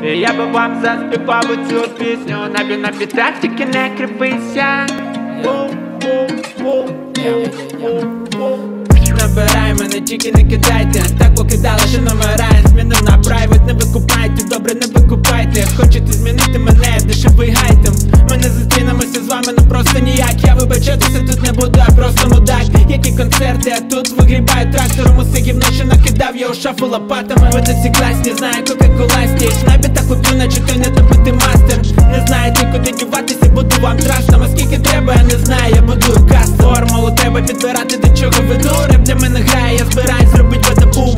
І я би вам заспівав цю пісню. На бітах тільки не кріпися. Набирай мене, тільки не кидайте. Так покидали, що номера змінив на прайвет. Не викупайте, добре, не викупайте. Хочете змінити мене, дешевий гайтем. Ми не зустрінемося з вами, ну просто ніяк. Я вибачатися тут не буду, а просто мудак. Які концерти, а тут вигрібаю трактором. Усе гівно, що накидав, я у шафу лопатами. Ви досі класні, знаю, кока-кола стіч. На бітах куплю, наче той недобитий мастер. Не знаєте, куди діватися, буду вам трашним. А скільки треба, я не знаю, я буду каст. Формулу треба підбирати, до чого веду. Реп для мене грає, я збираюсь зробить бадабу.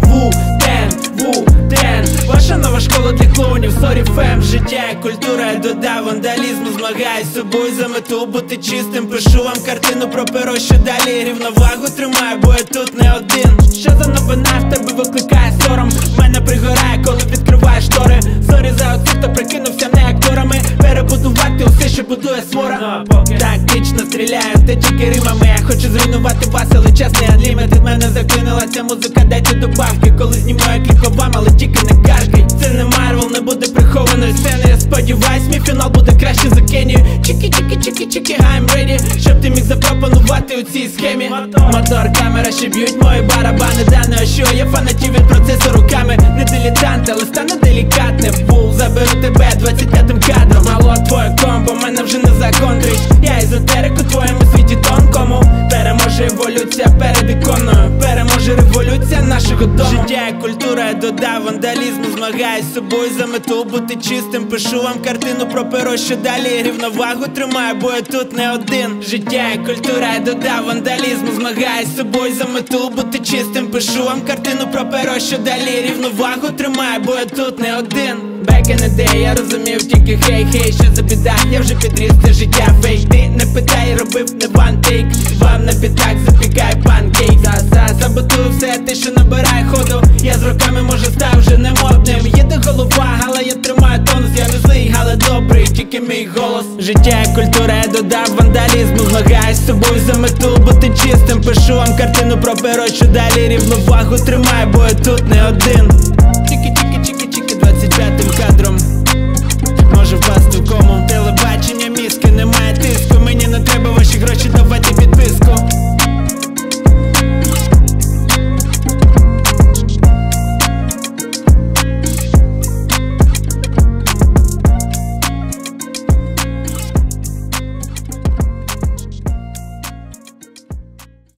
Ву-ден. Ваша нова школа для клоунів, сорі фем. Життя і культура, я додав вандалізму. Змагаюсь з собою за мету бути чистим. Пишу вам картину про перо, що далі рівновагу тримаю, бо я тут не один. Що за новина в тебе викликає сором? Мене пригорає, коли відкриваєш штори. Сорі за оцих, хто прикинувся не акторами. Перебудувати усе, що будує свора. Тактично стріляю, те тільки римами. Я хочу зруйнувати вас, але час не unlimited. Мене заклинила ця музика, дайте добавки. Коли знімаю кліп по вам, але тільки не каркай. Це не Марвел, не буде прихованої сцени. Я сподіваюсь, мій фінал буде краще за Кенію. Чики, I'm ready, щоб ти міг запропонувати у цій схемі. Мотор, камера, ще б'ють мої барабани. Дане, а що я фанатів від процесу руками. Не дилетант, але стану делікатним. Бул, заберу тебе 25-м кадром. Алло, твоє комбо, мене вже не законтрить. Я езотерик у твоєму світі тонкому. Переможе еволюція перед іконою. Переможе революція нашого дому. Життя і культура, я додав вандалізму. Змагаюсь з собою за мету бути чистим. Пишу вам картину про перо, що далі рівновагу тримаю, бо я тут не один. Життя і культура, я додав вандалізму. Змагаюсь з собою за мету бути чистим. Пишу вам картину про перо, що далі рівновагу тримаю, бо я тут не один. Back in the day я розумів тільки хей, що за біда, я вже підріс, це життя фейк. Ти не питай, робив не one take. Вам на бітах запікай панкейк. Саботую все те, що набирає ходу. Я з роками, може, став вже не модним. Їде голова, але я тримаю тонус. Я не злий, але добрий, тільки мій голос. Життя і культура, я додав вандалізму. Змагаюсь з собою за мету бути чистим. Пишу вам картину про перо, що далі рівновагу тримаю, бо я тут не один. Чики, 25-м кадром може впасти в кому.